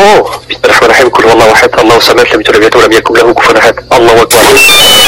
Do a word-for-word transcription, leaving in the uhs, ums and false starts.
اوه بسم الله الرحمن الرحيم. قل هو الله احد الله الصمد لم يلد ولم يكن له كفوا احد. الله اكبر.